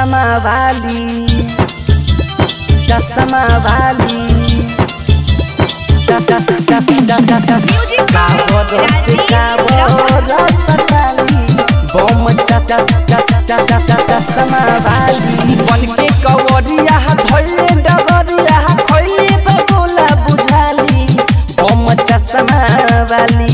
चश्मा वाली चश्मा वाली चश्मा वाली बन के कवरिया धोइले डगरिया खोइले बगोला बुझाली बम चश्मा वाली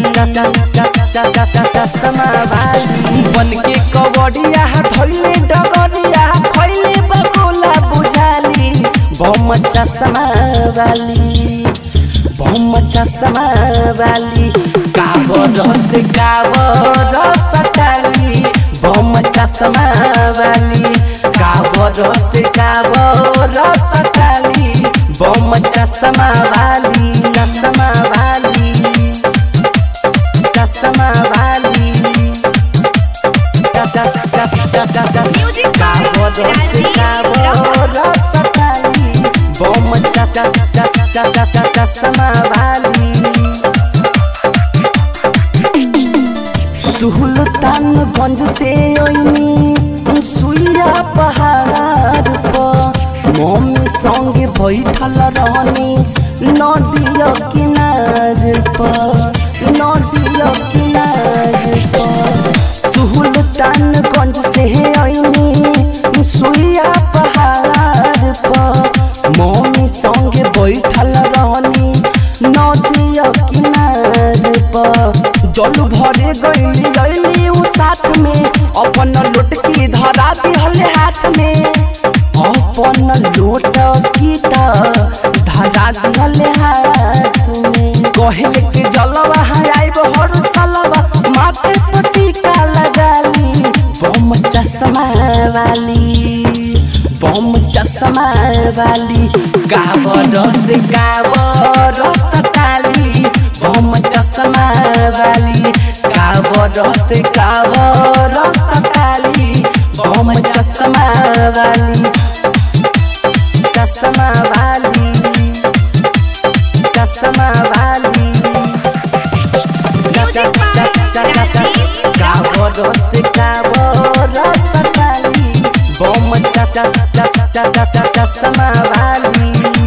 चश्मा वाली बन के कवरिया धोइले डगरिया खोइले बगोला बुझाली बम चश्मा वाली बम चश्मा वाली काबर सटाली बम चश्मा वाली काबर सटाली बम चश्मा वाली चश्मा वाली चश्मा वाली सटाली बम चश्मा वाली सुल्तानगंज से ओइनी सुइया पहाड़ पर मम्मी संगे बैठल रहनी नदिया किनार पर नदिया किनार पर सुल्तानगंज से ओइनी सुइया पहाड़ पर मम्मी संगे बैठल रहनी नदिया किनार पर जल भरे गईली अली उ साथ में अपन लोटकी धरा दिहले हाथ में अपन लोटकी धरा दिहले हाथ में कहले के जलवा आइब हर सालवा माथे पर टीका लगाली बम चश्मा वाली बम चश्मा वाली काबर सटाली बम चश्मा वाली काबर सटाली बम चश्मा वाली चश्मा वाली चश्मा वाली काबर सटाली बम चश्मा वाली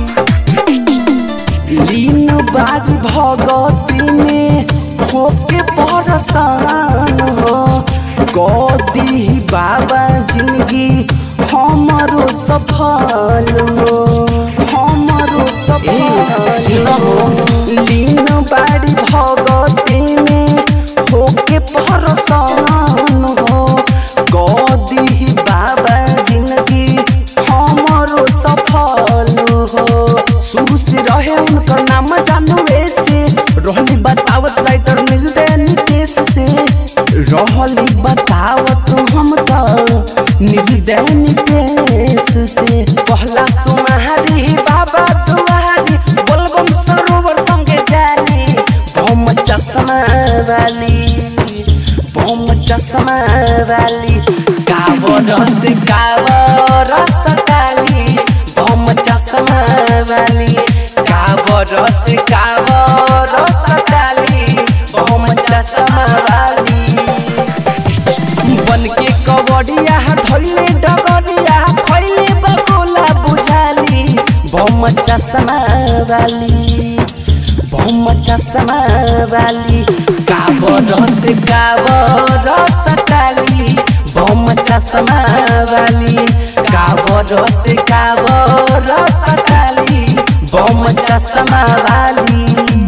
लीन बारी भगती में होके परसान हो गोदी बाबा जिंदगी हमारो सफल हो हमारो सफल हो लीन बारी भगती में होके परसान हो गोदी बाबा जिंदगी हमारो सफल हो शुरू से रहे उनका नाम जानू ऐसे रहली बतावत राइटर मिल दे नितेश से रहली बतावत हम तो निर्दय नितेश से पहला सुमारी बाबा दुआरी बोलबम सरोवर संगे जाली बम चश्मा वाली काबर सटाली बम चश्मा वाली काबर सटाली बम चश्मा वाली बन के कवड़िया धोइले डगरिया खोइले बगोला बुझाली बम चश्मा वाली काबर सटाली बम चश्मा वाली काबर सटाली बम चश्मा वाली।